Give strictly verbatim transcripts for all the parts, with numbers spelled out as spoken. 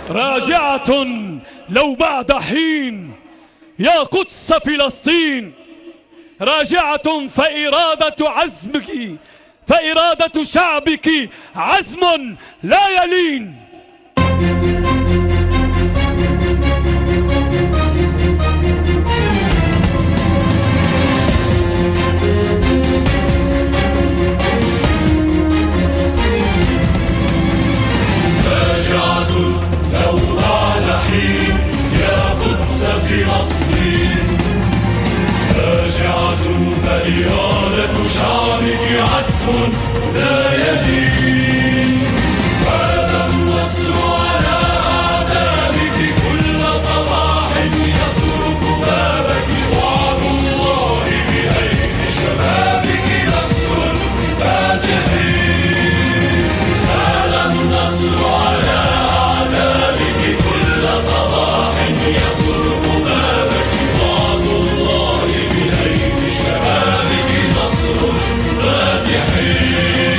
راجعة لو بعد حين يا قدس فلسطين، راجعة فإرادة عزمك فإرادة شعبك عزم لا يلين. فإرادة شعبك عزم لا يلين. هذا النصر على أعدائك كل صباح يطرق بابك، وعد الله بعين شبابك نصر فاتحين. هذا النصر على أعدائك كل صباح يطرق بابك، وعد الله بعين شبابك نصر فاتحين.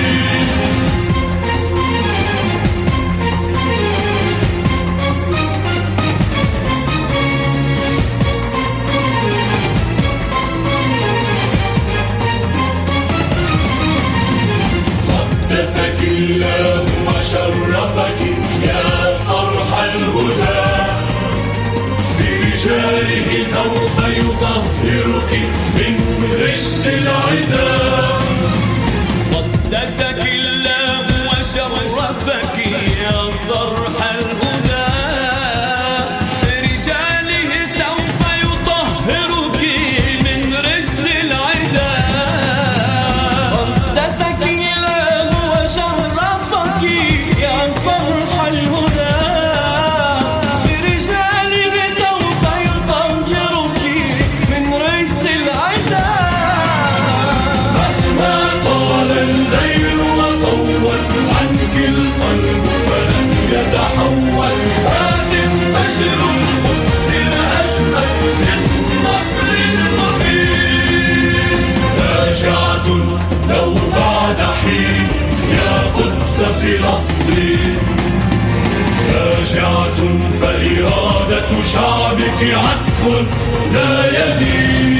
قدسك الله وشرفك يا صرح الهدى، برجاله سوف يطهرك من رجس العدا. قدسك الله وشرفك يا صرح الهدى، برجاله سوف يطهرك من رجس العدا. قدسك الله وشرفك يا صرح الهدى، برجاله سوف يطهرك من رجس العدا. مهما طال الليل وطول عنك القلب فلن يتحول، هاتف فجر القدس الأجمل من نصر المبين. راجعة لو بعد حين يا قدس فلسطين، راجعة فإرادة شعبك عزم لا يلين.